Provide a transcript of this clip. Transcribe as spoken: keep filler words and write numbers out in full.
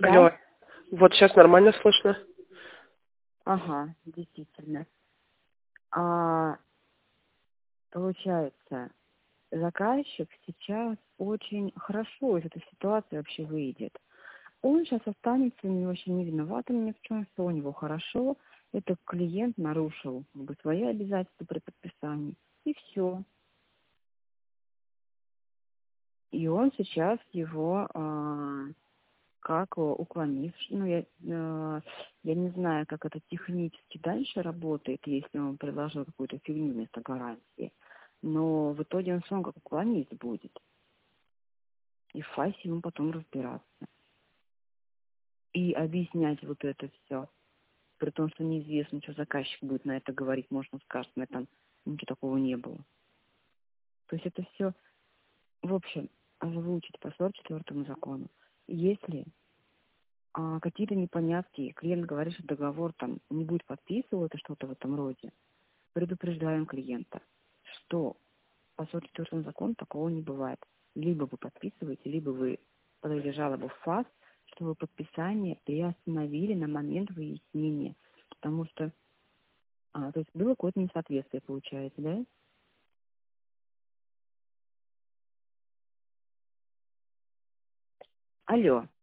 Да? Алло. Вот сейчас нормально слышно? Ага, действительно. А, получается, заказчик сейчас очень хорошо из этой ситуации вообще выйдет. Он сейчас останется, у него вообще не виноватым ни в чем, все у него хорошо. Это клиент нарушил как бы, свои обязательства при подписании. И все. И он сейчас его а, как э, уклонив, ну, я, э, я не знаю, как это технически дальше работает, если он предложил какую-то фигню вместо гарантии, но в итоге он сам как уклонить будет, и в фасе ему потом разбираться. И объяснять вот это все, при том, что неизвестно, что заказчик будет на это говорить, может, он скажет, на этом ничего такого не было. То есть это все, в общем, озвучить по сорок четвёртому закону. Если а какие-то непонятки, клиент говорит, что договор там не будет подписываться, что-то в этом роде, предупреждаем клиента, что по сорок четвёртому закону такого не бывает. Либо вы подписываете, либо вы подали жалобу в ФАС, что вы подписание приостановили на момент выяснения. Потому что, а, то есть было какое-то несоответствие, получается, да? Алло.